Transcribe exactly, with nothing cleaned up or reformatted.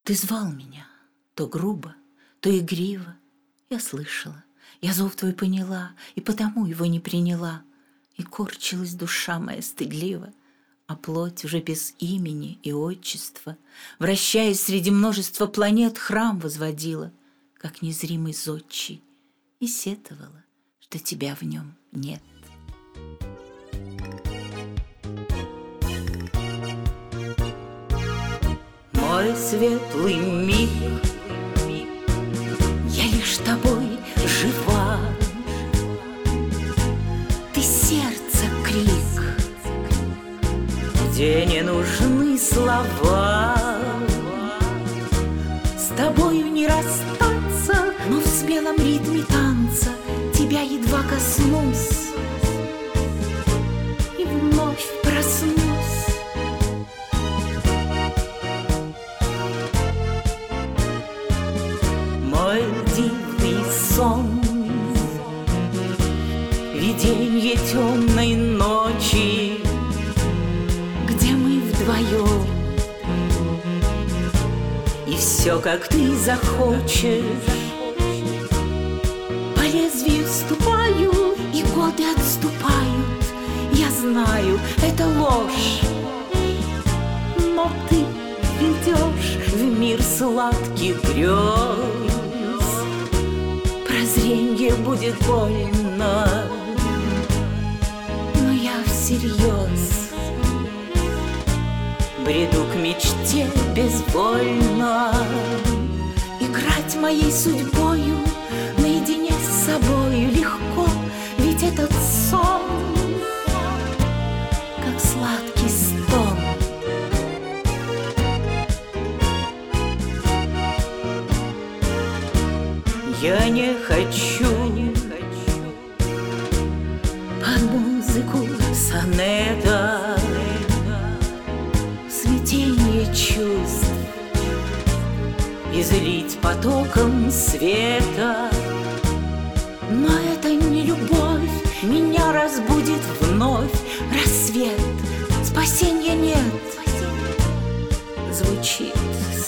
Ты звал меня то грубо, то игриво. Я слышала, я зов твой поняла, и потому его не приняла. И корчилась душа моя стыдливо, а плоть уже без имени и отчества, вращаясь среди множества планет, храм возводила, как незримый зодчий, и сетовала, что тебя в нем нет. Мой светлый миг, я лишь тобой жива. Ты сердце крик, где не нужны слова. С тобою не расстаться, но в смелом ритме танца тебя едва коснусь и вновь проснусь. Мой дивный сон, виденье темной ночи, где мы вдвоем, и все, как ты захочешь. По лезвию ступаю, и годы отступают. Я знаю, это ложь, но ты ведешь в мир сладких грез. Прозренье будет больно, но я всерьез бреду к мечте безвольно. Играть моей судьбою наедине с собою легко, ведь этот сон как сладкий стон. Я не хочу под музыку сонета смятение чувств излить потоком света. Но это не любовь, меня разбудит вновь рассвет. Спасенья нет, звучит